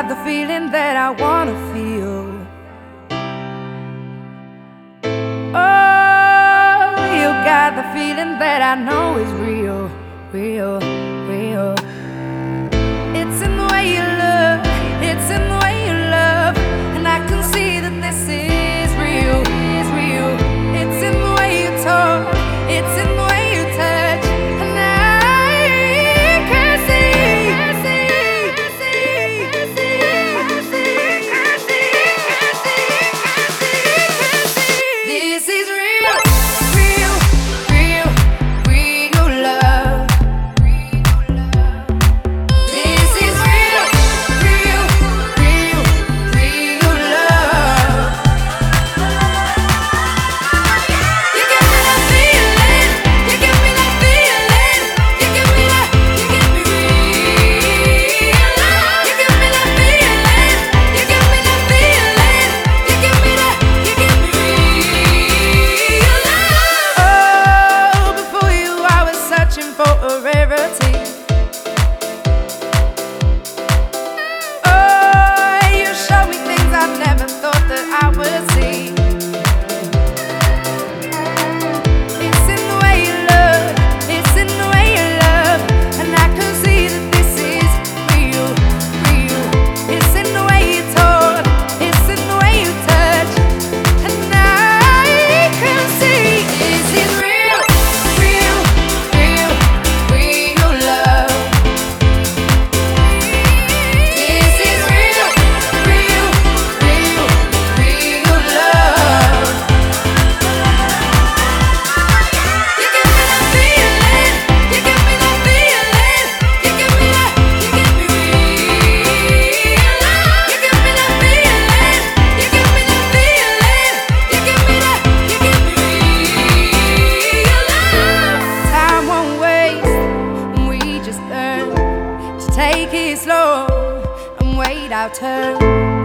the feeling that I wanna feel. Oh, you got the feeling that I know is real, real, real. It's in the way you look, it's in the way you love, and I can see that this is real, is real. It's in the way you talk, it's in the way you touch, and I can see, this is real, real, real, real love. This is real, real, real, real love. You give me that feeling, you give me that feeling, you give me that, you give me real love. You give me that feeling, you give me that feeling, you give me that, you give me real love. Oh, before you I was searching for a rarity. Oh, you showed me things I never thought that I would see. It's in the way you look, it's in the way you love, and I can see that this is real, real. It's in the way you talk, it's in the way you touch, and I can see this is real, real, real, real love. This is real, real, real, real love. You give me that feeling, you give me that feeling, you give me that, you give me real love. You give me that feeling, you give me that feeling, you give me that, you give me real love. Time won't waste, and we just learn to take it slow and wait our turn.